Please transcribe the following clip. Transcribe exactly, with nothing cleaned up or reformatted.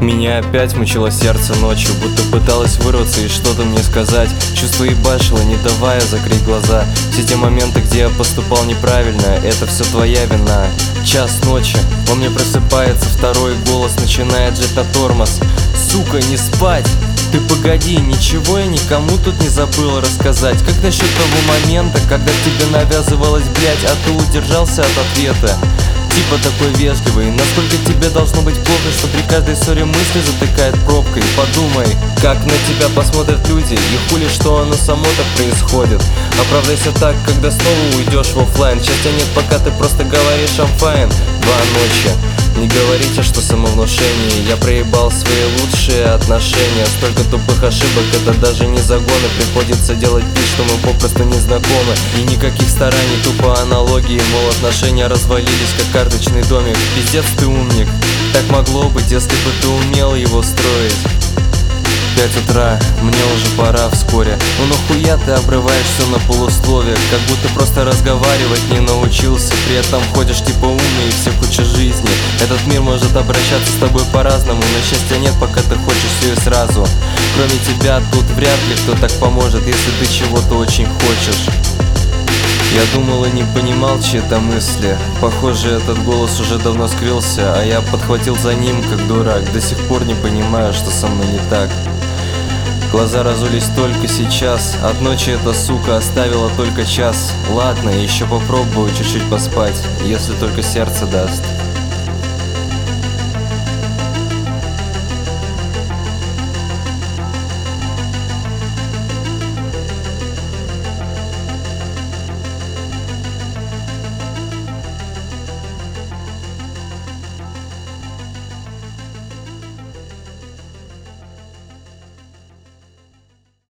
Меня опять мучило сердце ночью, будто пыталась вырваться и что-то мне сказать. Чувство ебашило, не давая закрыть глаза. Все те моменты, где я поступал неправильно, это все твоя вина. Час ночи, во мне просыпается второй голос, начинает жать на тормоз. Сука, не спать! Ты погоди, ничего я никому тут не забыл рассказать. Как насчет того момента, когда тебе навязывалось, блять, а ты удержался от ответа? Типа такой вежливый. Насколько тебе должно быть плохо, что при каждой ссоре мысли затыкает пробкой? Подумай, как на тебя посмотрят люди, и хули, что оно само так происходит. Оправдайся так, когда снова уйдешь в оффлайн. Счастья нет, пока ты просто говоришь I'm fine. Два ночи. Не говорите, что самовнушение. Я проебал свои лучшие отношения. Столько тупых ошибок, это даже не загоны. Приходится делать вид, что мы попросту не знакомы. И никаких стараний, тупо аналогии. Мол, отношения развалились, как карточный домик. Пиздец, ты умник. Так могло быть, если бы ты умел его строить. Пять утра, мне уже пора вскоре. Ну нахуя ты обрываешь все на полусловие? Как будто просто разговаривать не научился. При этом ходишь типа умный и всех учишь жизни. Этот мир может обращаться с тобой по-разному, но счастья нет, пока ты хочешь все и сразу. Кроме тебя тут вряд ли кто так поможет, если ты чего-то очень хочешь. Я думал и не понимал чьи-то мысли. Похоже, этот голос уже давно скрылся, а я подхватил за ним, как дурак. До сих пор не понимаю, что со мной не так. Глаза разулись только сейчас. От ночи эта сука оставила только час. Ладно, еще попробую чуть-чуть поспать, если только сердце даст.